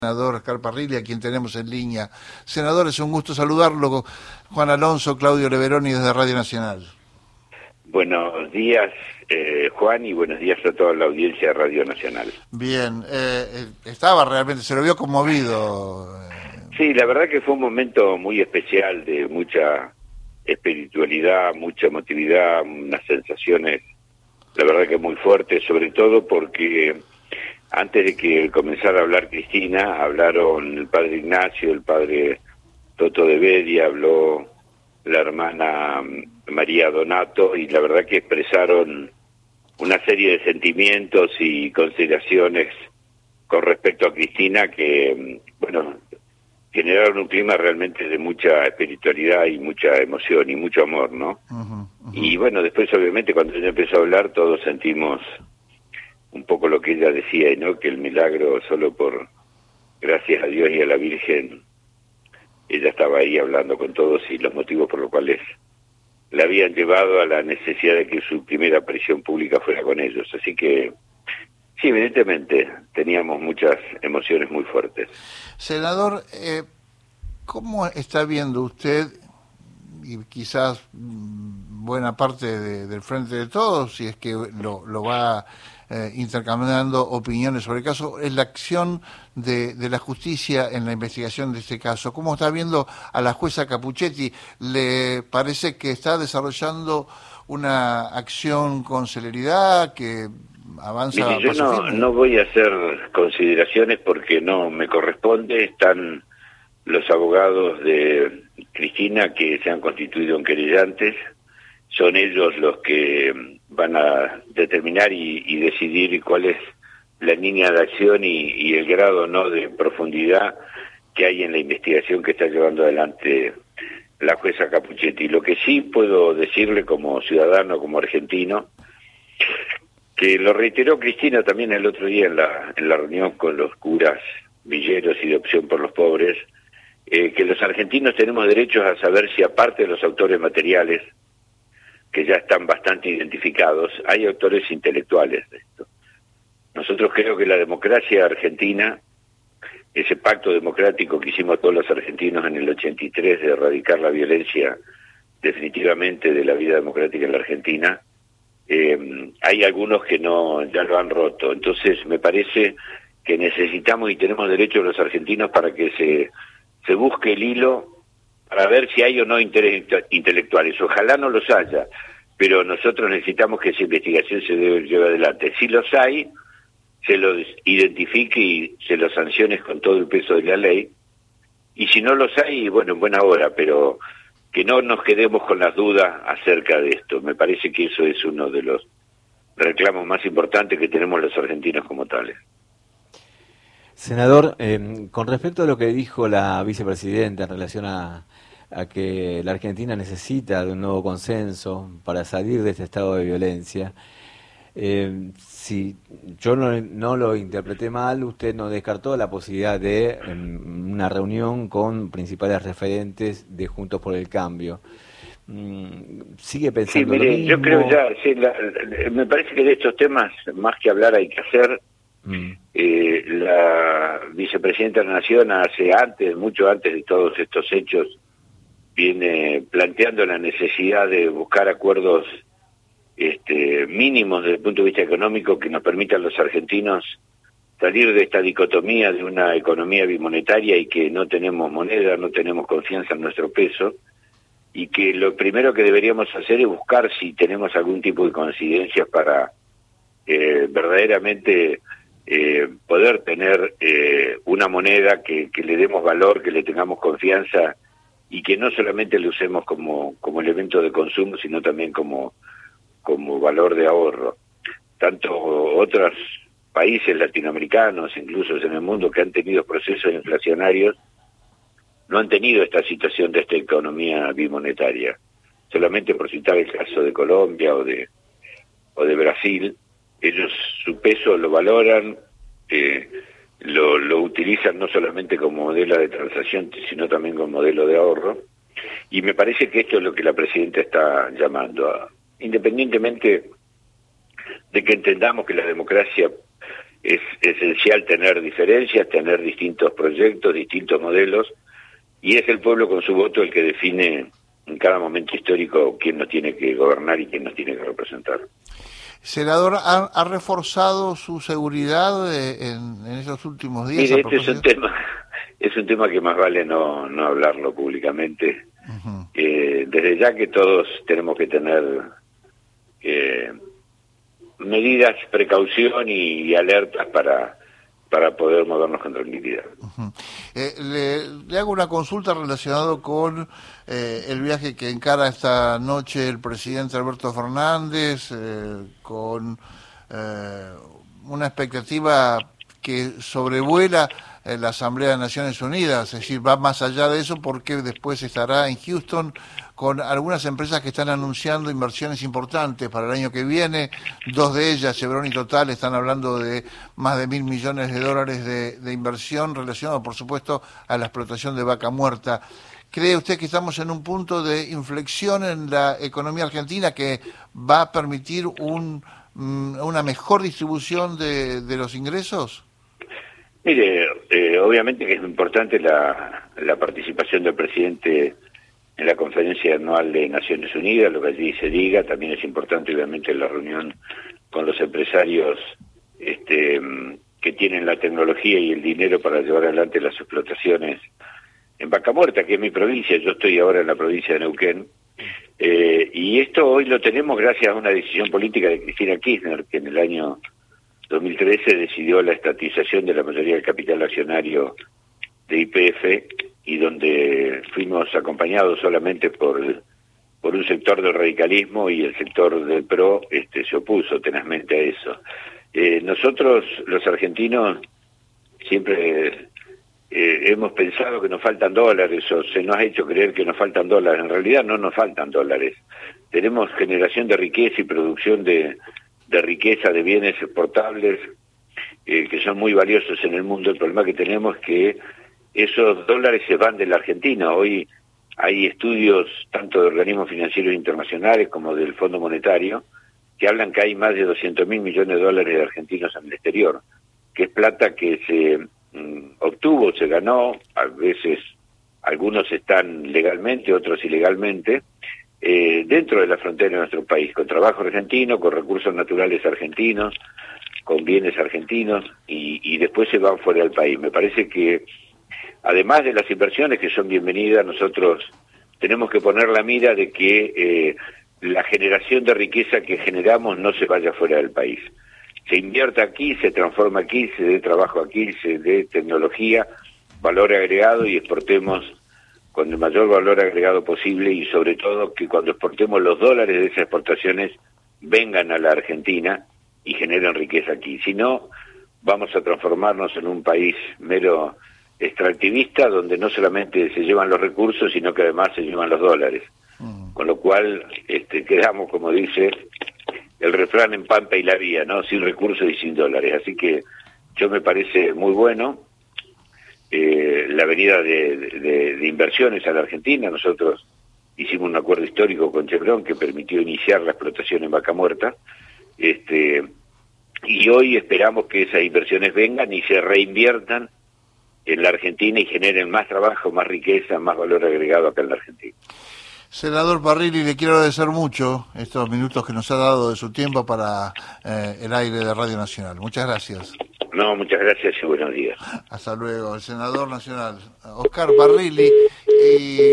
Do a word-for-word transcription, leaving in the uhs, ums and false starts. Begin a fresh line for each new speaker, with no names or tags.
Senador Oscar Parrilli, a quien tenemos en línea. Senador, es un gusto saludarlo. Juan Alonso, Claudio Leveroni desde Radio Nacional.
Buenos días, eh, Juan, y buenos días a toda la audiencia de Radio Nacional.
Bien, eh, estaba realmente, se lo vio conmovido.
Sí, la verdad que fue un momento muy especial, de mucha espiritualidad, mucha emotividad, unas sensaciones, la verdad que muy fuertes, sobre todo porque antes de que comenzara a hablar Cristina, hablaron el padre Ignacio, el padre Toto de Bedia, habló la hermana María Donato, y la verdad que expresaron una serie de sentimientos y consideraciones con respecto a Cristina que, bueno, generaron un clima realmente de mucha espiritualidad y mucha emoción y mucho amor, ¿no? Uh-huh, uh-huh. Y bueno, después obviamente cuando ella empezó a hablar todos sentimos un poco lo que ella decía, ¿no? Que el milagro solo por gracias a Dios y a la Virgen, ella estaba ahí hablando con todos y los motivos por los cuales la habían llevado a la necesidad de que su primera aparición pública fuera con ellos. Así que, sí, evidentemente, teníamos muchas emociones muy fuertes.
Senador, eh, ¿cómo está viendo usted, y quizás buena parte de, del Frente de Todos, si es que lo, lo va eh, intercambiando opiniones sobre el caso, es la acción de, de la justicia en la investigación de este caso? ¿Cómo está viendo a la jueza Capuchetti? ¿Le parece que está desarrollando una acción con celeridad, que avanza?
Mire, yo no, no voy a hacer consideraciones porque no me corresponde. Están los abogados de Cristina que se han constituido en querellantes, son ellos los que van a determinar y, y decidir cuál es la línea de acción y, y el grado no de profundidad que hay en la investigación que está llevando adelante la jueza Capuchetti. Lo que sí puedo decirle como ciudadano, como argentino, que lo reiteró Cristina también el otro día en la, en la reunión con los curas villeros y de Opción por los Pobres, eh, que los argentinos tenemos derechos a saber si aparte de los autores materiales, que ya están bastante identificados, hay autores intelectuales de esto. Nosotros creo que la democracia argentina, ese pacto democrático que hicimos todos los argentinos en el ochenta y tres de erradicar la violencia definitivamente de la vida democrática en la Argentina, eh, hay algunos que no ya lo han roto. Entonces me parece que necesitamos y tenemos derecho los argentinos para que se, se busque el hilo para ver si hay o no interés intelectuales. Ojalá no los haya, pero nosotros necesitamos que esa investigación se debe llevar adelante. Si los hay, se los identifique y se los sancione con todo el peso de la ley, y si no los hay, bueno, en buena hora, pero que no nos quedemos con las dudas acerca de esto. Me parece que eso es uno de los reclamos más importantes que tenemos los argentinos como tales.
Senador, eh, con respecto a lo que dijo la vicepresidenta en relación a, a que la Argentina necesita de un nuevo consenso para salir de este estado de violencia, eh, si yo no, no lo interpreté mal, usted no descartó la posibilidad de um, una reunión con principales referentes de Juntos por el Cambio. Mm, ¿Sigue pensando
sí, mire,
lo mismo?
Yo creo ya, sí, la, la, me parece que de estos temas, más que hablar, hay que hacer. Mm. Eh, la vicepresidenta de la Nación hace antes, mucho antes de todos estos hechos, viene planteando la necesidad de buscar acuerdos este, mínimos desde el punto de vista económico que nos permitan a los argentinos salir de esta dicotomía de una economía bimonetaria y que no tenemos moneda, no tenemos confianza en nuestro peso, y que lo primero que deberíamos hacer es buscar si tenemos algún tipo de coincidencias para eh, verdaderamente Eh, poder tener eh, una moneda que, que le demos valor, que le tengamos confianza y que no solamente lo usemos como, como elemento de consumo, sino también como, como valor de ahorro. Tanto otros países latinoamericanos, incluso en el mundo, que han tenido procesos inflacionarios, no han tenido esta situación de esta economía bimonetaria. Solamente por citar el caso de Colombia o de, o de Brasil, ellos su peso lo valoran, eh, lo, lo utilizan no solamente como modelo de transacción, sino también como modelo de ahorro, y me parece que esto es lo que la presidenta está llamando, a, independientemente de que entendamos que la democracia es esencial tener diferencias, tener distintos proyectos, distintos modelos, y es el pueblo con su voto el que define en cada momento histórico quién nos tiene que gobernar y quién nos tiene que representar.
Senador, ¿ha, ha reforzado su seguridad en, en esos últimos días?
Mire, este es un tema, es un tema que más vale no, no hablarlo públicamente. Uh-huh. eh, desde ya que todos tenemos que tener eh, medidas, precaución y, y alertas para para poder movernos con tranquilidad.
Uh-huh. eh, le, le hago una consulta relacionada con eh, el viaje que encara esta noche el presidente Alberto Fernández, eh, con eh, una expectativa que sobrevuela eh, la Asamblea de Naciones Unidas, es decir, va más allá de eso porque después estará en Houston con algunas empresas que están anunciando inversiones importantes para el año que viene. Dos de ellas, Chevron y Total, están hablando de más de mil millones de dólares de, de inversión relacionado, por supuesto, a la explotación de vaca muerta. ¿Cree usted que estamos en un punto de inflexión en la economía argentina que va a permitir un, una mejor distribución de, de los ingresos?
Mire, eh, obviamente que es importante la, la participación del presidente en la conferencia anual de Naciones Unidas, lo que allí se diga. También es importante obviamente la reunión con los empresarios este, que tienen la tecnología y el dinero para llevar adelante las explotaciones en Vaca Muerta, que es mi provincia. Yo estoy ahora en la provincia de Neuquén, eh, y esto hoy lo tenemos gracias a una decisión política de Cristina Kirchner, que en el año dos mil trece decidió la estatización de la mayoría del capital accionario de Y P F, y donde fuimos acompañados solamente por, por un sector del radicalismo, y el sector del P R O este, se opuso tenazmente a eso. Eh, nosotros, los argentinos, siempre eh, hemos pensado que nos faltan dólares, o se nos ha hecho creer que nos faltan dólares. En realidad no nos faltan dólares. Tenemos generación de riqueza y producción de, de riqueza, de bienes exportables, eh, que son muy valiosos en el mundo. El problema que tenemos es que esos dólares se van de la Argentina. Hoy hay estudios tanto de organismos financieros internacionales como del Fondo Monetario que hablan que hay más de doscientos mil millones de dólares de argentinos en el exterior, que es plata que se mm, obtuvo, se ganó, a veces algunos están legalmente, otros ilegalmente, eh, dentro de la frontera de nuestro país, con trabajo argentino, con recursos naturales argentinos, con bienes argentinos, y, y después se van fuera del país. Me parece que además de las inversiones que son bienvenidas, nosotros tenemos que poner la mira de que eh, la generación de riqueza que generamos no se vaya fuera del país. Se invierta aquí, se transforma aquí, se dé trabajo aquí, se dé tecnología, valor agregado, y exportemos con el mayor valor agregado posible, y sobre todo que cuando exportemos los dólares de esas exportaciones vengan a la Argentina y generen riqueza aquí. Si no, vamos a transformarnos en un país mero extractivista, donde no solamente se llevan los recursos, sino que además se llevan los dólares. Uh-huh. Con lo cual este, quedamos, como dice el refrán, en Pampa y la Vía, ¿no? Sin recursos y sin dólares. Así que yo me parece muy bueno eh, la venida de, de, de inversiones a la Argentina. Nosotros hicimos un acuerdo histórico con Chevron que permitió iniciar la explotación en Vaca Muerta, este, y hoy esperamos que esas inversiones vengan y se reinviertan en la Argentina y generen más trabajo, más riqueza, más valor agregado acá en la Argentina.
Senador Parrilli, le quiero agradecer mucho estos minutos que nos ha dado de su tiempo para eh, el aire de Radio Nacional. Muchas gracias.
No, muchas gracias y buenos días.
Hasta luego. El senador nacional, Oscar Parrilli. Y